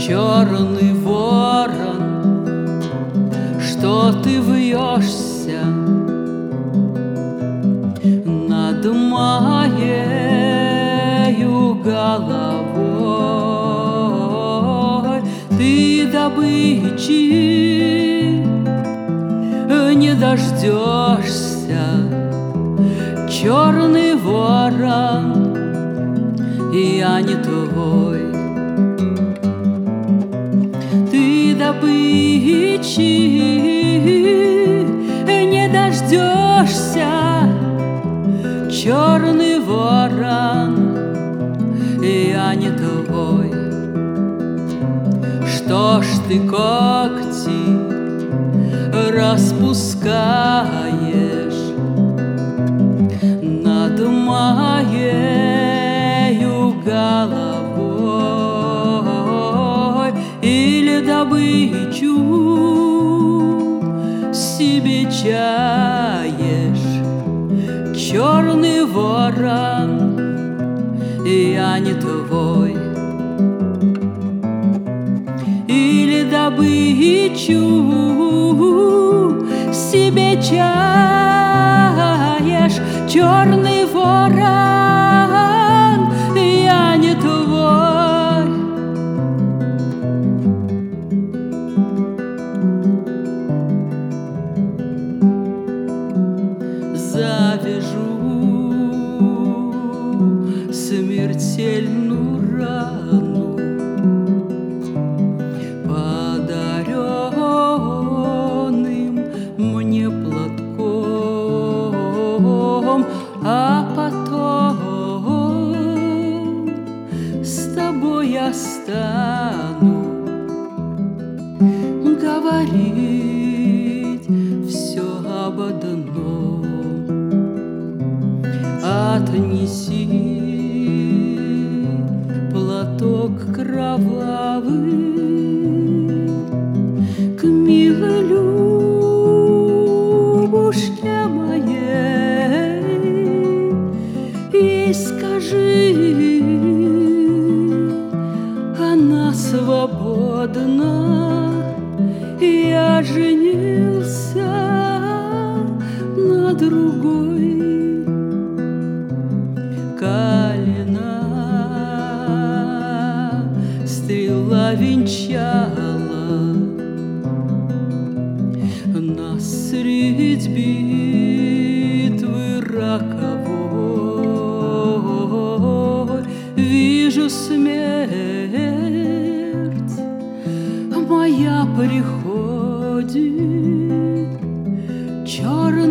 Черный ворон, что ты вьешься над моею головой? Ты добычи не дождешься, черный ворон, я не твой. Ты добычи не дождешься, черный ворон, я не твой. Что ж ты когти распускаешь над моею головой? Или добычу себе чаешь, черный ворон, я не твой? Или добычу себе чаешь, черный ворон, я не твой. Завяжу смертельную рану подаренным мне платком, а потом с тобой я стану говорить все об одном. Отнеси платок кровавый к милой Любушке моей и скажи, она свободна, я женился на другой. Калина стрела венчала нас средь битвы роковой. Вижу, смерть моя приходит, черная